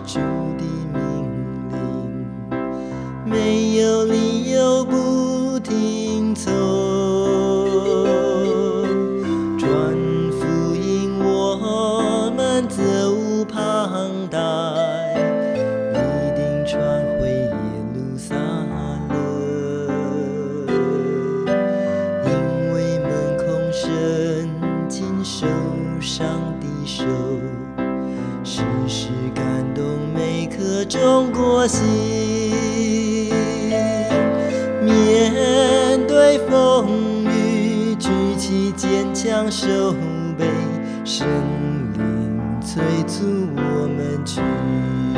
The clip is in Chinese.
主的命令，没有理由不听从。传福音我们责无旁贷，一定传回耶路撒冷，因为门空圣经手上的手，时时感动每颗中国心。面对风雨，举起坚强手背，圣灵催促我们去。